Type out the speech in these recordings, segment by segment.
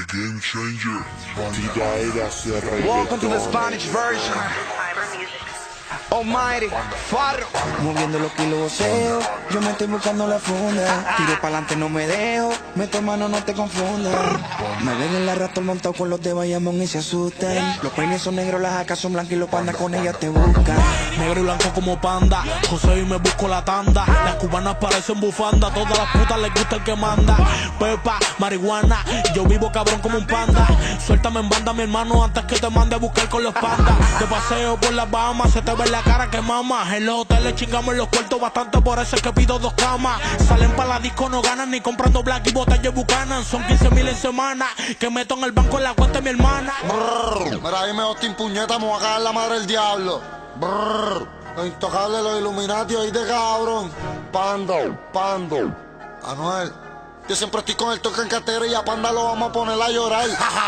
game changer. Bandida era CR. Welcome to the Spanish version. Almighty, Farro. Moviendo los kilos voceo, yo me estoy buscando la funda. Tiro pa'lante, no me dejo, meto mano, no te confundas. Me ven en la Raptor montado con los de Bayamón y se asustan. Los peines son negros, las jacas son blancas y los pandas con ellas te buscan. Negro y blanco como panda, José y me busco la tanda. Las cubanas parecen bufanda, todas las putas les gusta el que manda. Pepa, marihuana, yo vivo cabrón como un panda. Suéltame en banda mi hermano antes que te mande a buscar con los pandas. De paseo por las Bahamas, se te ve la cara que mama. En los hoteles chingamos en los cuartos bastante, por eso es que pido 2 camas. Salen pa' la disco, no ganan ni comprando black y botellas bucanan. Son 15,000 en semana, que meto en el banco en la cuenta de mi hermana. Mira, ahí me Austin puñeta, me voy a cagar la madre del diablo. Los intocables, los Illuminati, oíste cabrón. Pando. Anuel, yo siempre estoy con el toque en cartera y a Panda lo vamos a poner a llorar.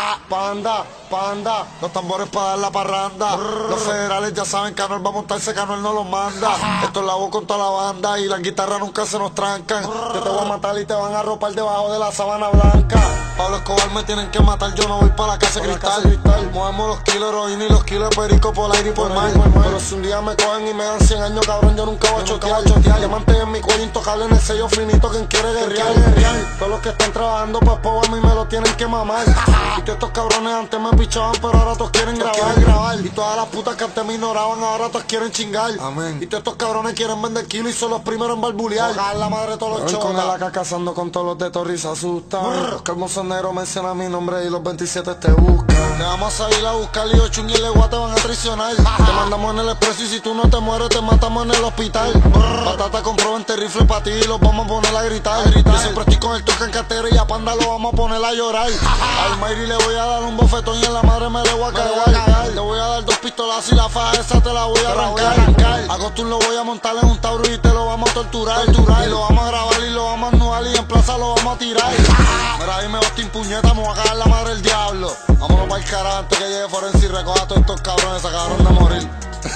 Panda, los tambores para dar la parranda. Los federales ya saben que Anuel va a montarse, que Anuel no los manda. Esto es la voz con toda la banda y las guitarras nunca se nos trancan. Yo te voy a matar y te van a ropar debajo de la sábana blanca. Pablo Escobar me tienen que matar, yo no voy para la casa de cristal. Movemos los kilos de heroína y los kilos de perico por aire y por mar. Pero si un día me cogen y me dan 100 años, cabrón, yo nunca voy a chotear. Diamantes en mi cuello, intocable en el sello finito, quien quiere guerrear. Todos los que están trabajando pa' a mí me lo tienen que mamar. Y todos estos cabrones antes me pichaban, pero ahora todos quieren grabar. Y todas las putas que antes me ignoraban, ahora todos quieren chingar. Amén. Y todos estos cabrones quieren vender kilos y son los primeros en barbulear. La madre de todos los cholas. Con el AK cazando con todos los de Torri se asustan. Los calmos son negros, menciona mi nombre y los 27 te buscan. Te vamos a salir a buscar y 8 y el legua te van a traicionar. Te mandamos en el expreso y si tú no te mueres te matamos en el hospital. Patata compró 20 rifles pa' ti y los vamos a poner a gritar. Yo siempre estoy con el toque en cartera y a Panda lo vamos a poner a llorar. Al Mayri le voy a dar un bofetón y en la madre me le voy a cagar. Le voy a dar 2 pistolazos y la faja esa te la voy a arrancar. A Costum lo voy a montar en un Tauro y te lo vamos a torturar. Y lo vamos a grabar y lo vamos a anuar y en plaza lo vamos a tirar. Mira, ahí me Austin puñeta, me voy a cagar la madre del diablo. Vámonos para el carajo antes que llegue Forense y recoja a todos estos cabrones, se acabaron de morir.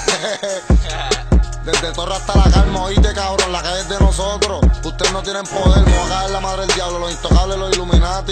Desde Torre hasta la Calma, oíste cabrón, la calle es de nosotros. Ustedes no tienen poder, me voy a cagar la madre del diablo, los intocables, los Illuminati.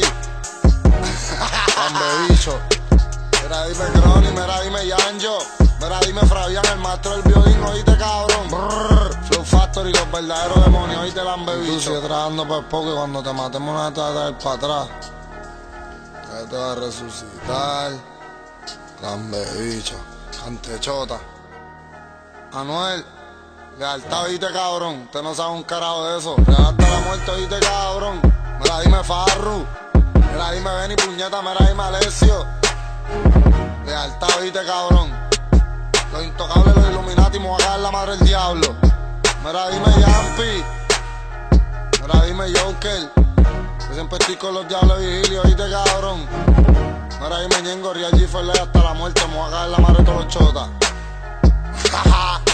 Bicho. Mira, dime Crony, mira, dime Yanjo. Mira, dime Fabián, el maestro del violín, oíste cabrón. Flow Factory, los verdaderos demonios, oíste Lambebicho. Tú sigues trabajando por poco y cuando te matemos una te va a traer para atrás. Que te va a resucitar. Lambebicho, cantechota. Anuel, lealtad, oíste cabrón. Usted no sabe un carajo de eso. Hasta la muerte, oíste cabrón. Mira, dime Farru. Mira, dime Benny puñeta, mira, dime Alessio. Lealtad, oíste cabrón. Los intocables, los Illuminati, me voy a cagar la madre del diablo. Mira, dime Yampi. Mira, dime Joker. Yo siempre estoy con los diablos de Vigilio, oíste cabrón. Mira, dime Ñengo, Real G, hasta la muerte, me voy a cagar la madre de todos los chotas.